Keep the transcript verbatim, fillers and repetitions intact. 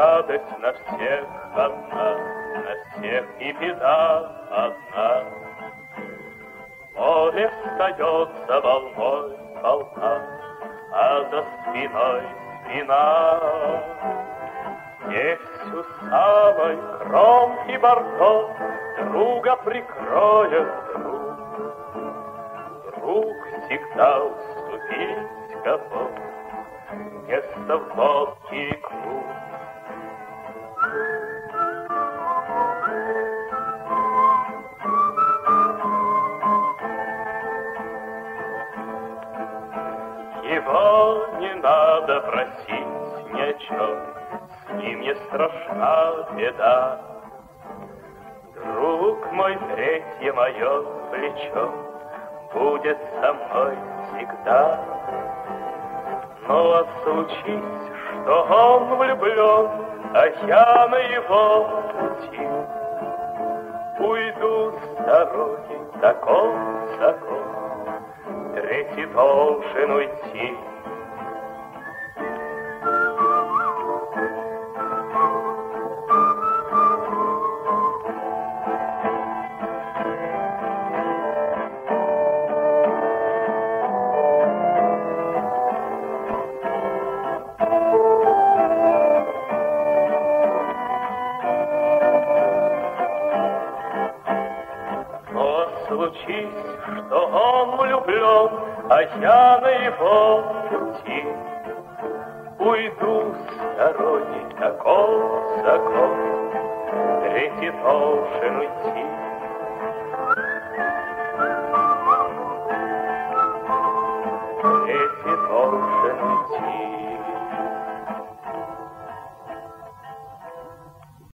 радость на всех одна, на всех и беда одна. Море встается волной волна, а за спиной спина. Здесь у самой кромки бортов друга прикроет друг. Друг всегда уступить готов, место в лодке и круг. Его не надо просить ни о чем, с ним не страшна беда. Друг мой, третье мое плечо будет со мной всегда. Но а случись, что он влюблен, а я на его пути, уйду с дороги такой закон, третий должен уйти. Случись, что он влюблен, а я на его пути, уйду с дороги, таков закон, третий должен уйти.